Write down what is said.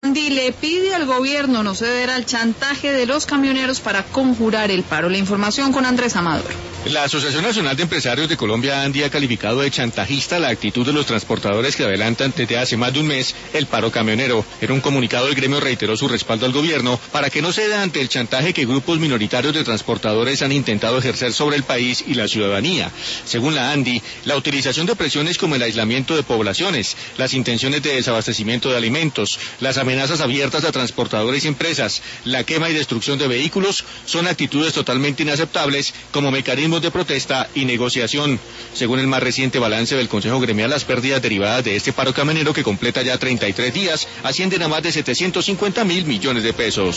Andi le pide al gobierno no ceder al chantaje de los camioneros para conjurar el paro. La información con Andrés Amador. La Asociación Nacional de Empresarios de Colombia, ANDI, ha calificado de chantajista la actitud de los transportadores que adelantan desde hace más de un mes el paro camionero. En un comunicado, el gremio reiteró su respaldo al gobierno para que no ceda ante el chantaje que grupos minoritarios de transportadores han intentado ejercer sobre el país y la ciudadanía. Según la ANDI, la utilización de presiones como el aislamiento de poblaciones, las intenciones de desabastecimiento de alimentos, las amenazas abiertas a transportadores y empresas, la quema y destrucción de vehículos son actitudes totalmente inaceptables como mecanismos de protesta y negociación. Según el más reciente balance del Consejo Gremial, las pérdidas derivadas de este paro camionero, que completa ya 33 días, ascienden a más de 750.000 millones de pesos.